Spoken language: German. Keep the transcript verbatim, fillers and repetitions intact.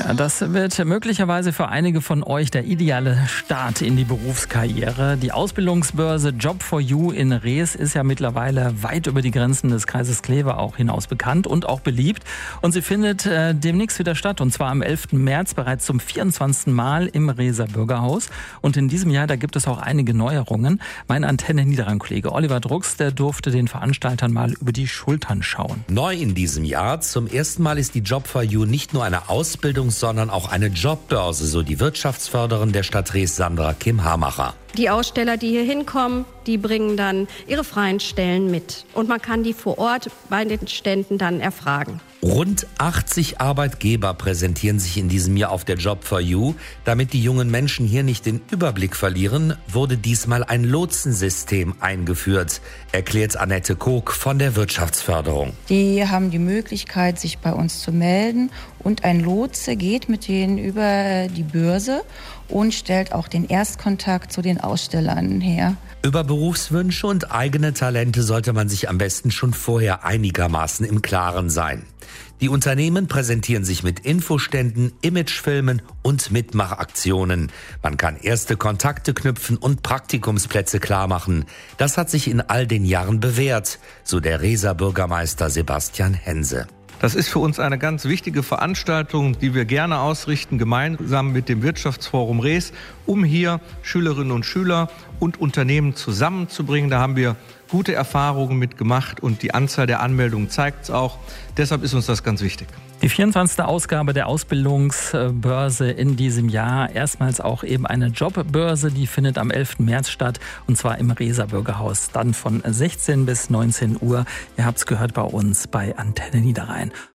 Das wird möglicherweise für einige von euch der ideale Start in die Berufskarriere. Die Ausbildungsbörse Job for You in Rees ist ja mittlerweile weit über die Grenzen des Kreises Kleve auch hinaus bekannt und auch beliebt. Und sie findet äh, demnächst wieder statt, und zwar am elften März bereits zum vierundzwanzigsten Mal im Reeser Bürgerhaus. Und in diesem Jahr, da gibt es auch einige Neuerungen. Mein Antenne-Niederrhein-Kollege Oliver Drucks, der durfte den Veranstaltern mal über die Schultern schauen. Neu in diesem Jahr: zum ersten Mal ist die Job for You nicht nur eine Ausbildung, sondern auch eine Jobbörse, so die Wirtschaftsförderin der Stadt Rees, Sandra Kim-Hamacher. Die Aussteller, die hier hinkommen, die bringen dann ihre freien Stellen mit. Und man kann die vor Ort bei den Ständen dann erfragen. Rund achtzig Arbeitgeber präsentieren sich in diesem Jahr auf der Job for You. Damit die jungen Menschen hier nicht den Überblick verlieren, wurde diesmal ein Lotsensystem eingeführt, erklärt Annette Koch von der Wirtschaftsförderung. Die haben die Möglichkeit, sich bei uns zu melden, und ein Lotse geht mit denen über die Börse und stellt auch den Erstkontakt zu den Ausstellern her. Über Berufswünsche und eigene Talente sollte man sich am besten schon vorher einigermaßen im Klaren sein. Die Unternehmen präsentieren sich mit Infoständen, Imagefilmen und Mitmachaktionen. Man kann erste Kontakte knüpfen und Praktikumsplätze klarmachen. Das hat sich in all den Jahren bewährt, so der Reeser Bürgermeister Sebastian Hense. Das ist für uns eine ganz wichtige Veranstaltung, die wir gerne ausrichten, gemeinsam mit dem Wirtschaftsforum Rees, um hier Schülerinnen und Schüler und Unternehmen zusammenzubringen. Da haben wir gute Erfahrungen mitgemacht und die Anzahl der Anmeldungen zeigt es auch. Deshalb ist uns das ganz wichtig. Die vierundzwanzigste Ausgabe der Ausbildungsbörse in diesem Jahr. Erstmals auch eben eine Jobbörse, die findet am elften März statt, und zwar im Reeser Bürgerhaus. Dann von sechzehn bis neunzehn Uhr. Ihr habt es gehört bei uns bei Antenne Niederrhein.